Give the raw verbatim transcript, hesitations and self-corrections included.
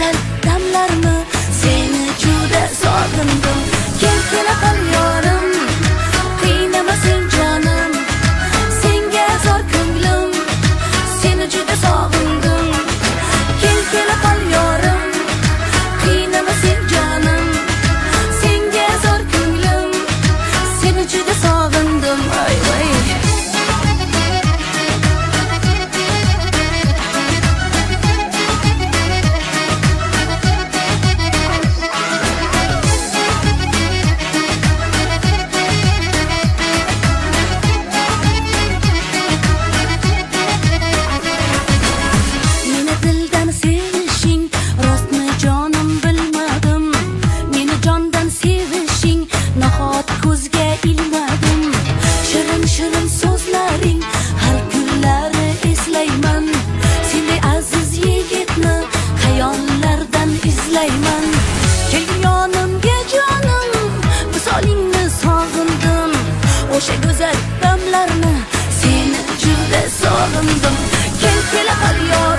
go'zal damlarni seni juda sog'indim. Kel kela qol yorim, qiynama sen jonim, senga zor ko'nglim, seni juda sog'indim. Kel kela qol yorim, qiynama sen jonim, senga zor ko'nglim, seni juda sog'indim. Ay ay ko'zga ilmadim. Shirin shirin so'zlaring har kunlari eslayman. Seni aziz yigitni xayollardan izlayman. Kel yonimga jonim, visolingni sog'indim. O'sha go'zal damlarni seni juda sog'indim. Kel kela qol